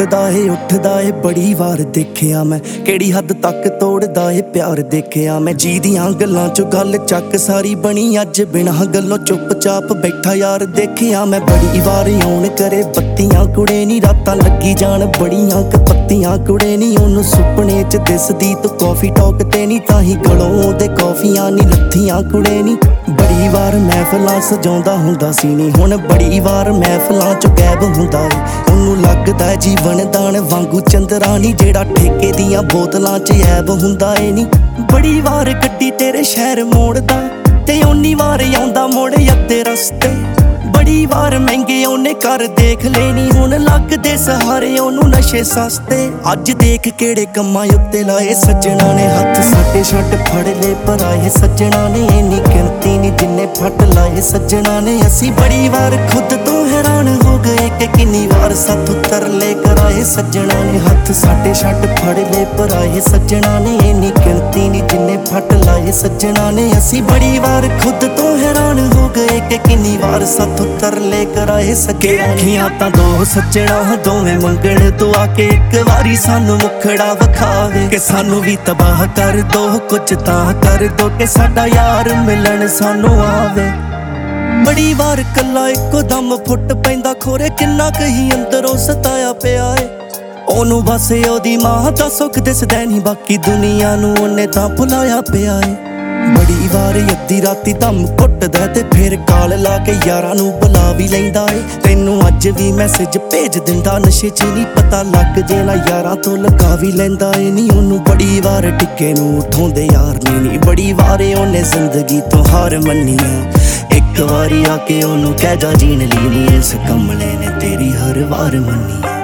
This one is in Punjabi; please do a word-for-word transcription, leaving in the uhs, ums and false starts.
ਟੁੱਟਦਾ ਏ ਉੱਠਦਾ ਏ ਬੜੀ ਵਾਰ ਦੇਖਿਆ ਮੈਂ, ਕਿਹੜੀ ਹੱਦ ਤੱਕ ਤੋੜਦਾ ਏ ਪਿਆਰ ਦੇਖਿਆ ਮੈਂ। ਜੀ ਦੀਆਂ ਗੱਲਾਂ ਚੋਂ ਗੱਲ ਚੱਕ ਸਾਰੀ ਬਣੀ ਅੱਜ ਬਿਨਾਂ ਗੱਲੋਂ ਚੁੱਪਚਾਪ ਬੈਠਾ ਯਾਰ ਦੇਖਿਆ ਮੈਂ। ਬੜੀ ਵਾਰ ਆਉਣ ਕਰੇ ਬੱਤੀਆਂ ਕੁੜੇ ਨੀ ਰਾਤਾਂ ਲੱਗੀ ਜਾਣ ਬੜੀਆਂ ਕਪੱਤੀਆਂ ਕੁੜੇ ਨੀ ਉਹਨੂੰ ਸੁਪਨੇ ਚ ਦਿਸਦੀ ਤੂੰ ਕਾਫੀ ਟੌਕ ਤੇ ਨੀ ਤਾਂ ਹੀ ਗਲੋਂ ਉਹਦੇ ਕਾਫੀਆਂ ਨੀ ਲੱਥੀਆਂ ਕੁੜੇ ਨੀ। ਬੜੀ ਵਾਰ ਮਹਿਫਲਾਂ ਸਜਾਉਂਦਾ ਹੁੰਦਾ ਸੀ ਨੀ ਹੁਣ ਬੜੀ ਵਾਰ ਮਹਿਫਲਾਂ ਚ ਗਾਇਬ ਹੁੰਦਾ ਏ। ਉਹਨੂੰ ਲੱਗਦਾ ਜੀਵਨ ਦਾਨ ਵਾਂਗੂ ਚੰਦਰਾਨੀ ਜਿਹੜਾ ਠੇਕੇ ਦੀਆਂ ਬੋਤਲਾਂ ਚ ਐਬ ਹੁੰਦਾ ਏ ਨੀ। ਬੜੀ ਵਾਰ ਗੱਡੀ ਤੇਰੇ ਸ਼ਹਿਰ ਮੋੜਦਾ ਤੇ ਓਨੀ ਵਾਰ ਆਉਂਦਾ ਮੋੜ ਅੱਧੇ ਰਸਤੇ। ਬੜੀ ਵਾਰ ਮਹਿੰਗੇ ਉਹਨੇ ਕਰ ਦੇਖ ਲੈਣੀ ਹੁਣ ਲੱਗਦੇ ਸਹਾਰੇ ਉਹਨੂੰ ਨਸ਼ੇ ਸਸਤੇ। ਅੱਜ ਦੇਖ ਕਿਹੜੇ ਕੰਮਾਂ ਉੱਤੇ ਲਾਏ ਸੱਜਣਾ ਨੇ ਹੱਥ ਸਾਡੇ ਛੱਡ ਫੜ ਲਏ ਪਰਾਏ ਸੱਜਣਾ ਨੇ। ਇੰਨੀ ਗਿਣਤੀ ਨੀ ਜਿੰਨੇ ਫੱਟ ਲਾਏ ਸੱਜਣਾ ਨੇ। ਅਸੀਂ ਬੜੀ ਵਾਰ ਖੁਦ ਤੋਂ ਹੈਰਾਨ ਹੋ ਗਏ ਕਿ ਕਿੰਨੀ ਵਾਰ ਸਾਥੋਂ ਤਰਲੇ ਕਰਾਏ ਸੱਜਣਾ ਨੇ। ਹੱਥ ਸਾਡੇ ਛੱਡ ਫੜ ਲਏ ਪਰਾਏ ਸੱਜਣਾ ਨੇ। ਇੰਨੀ ਗਿਣਤੀ ਨੀ ਜਿੰਨੇ ਫੱਟ ਲਾਏ ਸੱਜਣਾ ਨੇ। ਅਸੀਂ ਬੜੀ ਵਾਰ ਖੁਦ ਤੋਂ ਹੈਰਾਨ ਹੋ ਗਏ ਕਿ ਕਿੰਨੀ ਵਾਰ ਸਾਥੋਂ ਤਰਲੇ ਕਰਾਏ ਸਕੇ। ਅੱਖੀਆਂ ਤਾਂ ਦੋ ਸੱਜਣਾ ਦੋਵੇਂ ਮੰਗਣ ਤੋਂ ਆ ਕੇ ਇੱਕ ਵਾਰੀ ਸਾਨੂੰ ਮੁਖੜਾ ਵਿਖਾਵੇ ਕਿ ਸਾਨੂੰ ਵੀ ਤਬਾਹ ਕਰ ਦੋ ਕੁਝ ਤਾਂ ਕਰ ਦੋ ਕਿ ਸਾਡਾ ਯਾਰ ਮਿਲਣ ਸਾਨੂੰ ਆਵੇ। ਬੜੀ ਵਾਰ ਕੱਲਾ ਇੱਕੋ ਦਮ ਫੁੱਟ ਪੈਂਦਾ ਖੋਰੇ ਕਿੰਨਾ ਕਹੀ ਅੰਦਰੋਂ ਸਤਾਇਆ ਪਿਆ ਏ। ਉਹਨੂੰ ਬਸ ਉਹਦੀ ਮਾਂ ਦਾ ਸੁੱਖ ਦਿਸਦਾ ਨੀ ਬਾਕੀ ਦੁਨੀਆ ਨੂੰ ਉਹਨੇ ਤਾਂ ਭੁਲਾਇਆ ਪਿਆ ਏ। ਬੜੀ ਵਾਰ ਅੱਧੀ ਰਾਤੀ ਦਮ ਘੁੱਟਦਾ ਤੇ ਫਿਰ ਕਾਲ ਲਾ ਕੇ ਯਾਰਾਂ ਨੂੰ ਬੁਲਾ ਵੀ ਲੈਂਦਾ ਏ। ਤੈਨੂੰ ਅੱਜ ਵੀ ਮੈਸੇਜ ਭੇਜ ਦਿੰਦਾ ਨਸ਼ੇ ਚ ਨਹੀਂ ਪਤਾ ਲੱਗ ਜੇ ਨਾ ਯਾਰਾਂ ਤੋਂ ਲਗਾ ਵੀ ਲੈਂਦਾ ਏ ਨੀ। ਉਹਨੂੰ ਬੜੀ ਵਾਰ ਟਿੱਕੇ ਨੂੰ ਉਠਾਉਂਦੇ ਯਾਰ ਨੇ ਨੀ ਬੜੀ ਵਾਰ ਉਹਨੇ ਜ਼ਿੰਦਗੀ ਤੋਂ ਹਾਰ ਮੰਨੀ ਆ। ਇੱਕ ਵਾਰੀ ਆ ਕੇ ਉਹਨੂੰ ਕਹਿ ਜਾ ਜੀਣ ਲਈ ਨੀ ਇਸ ਕਮਲੇ ਨੇ ਤੇਰੀ ਹਰ ਵਾਰ ਮੰਨੀ।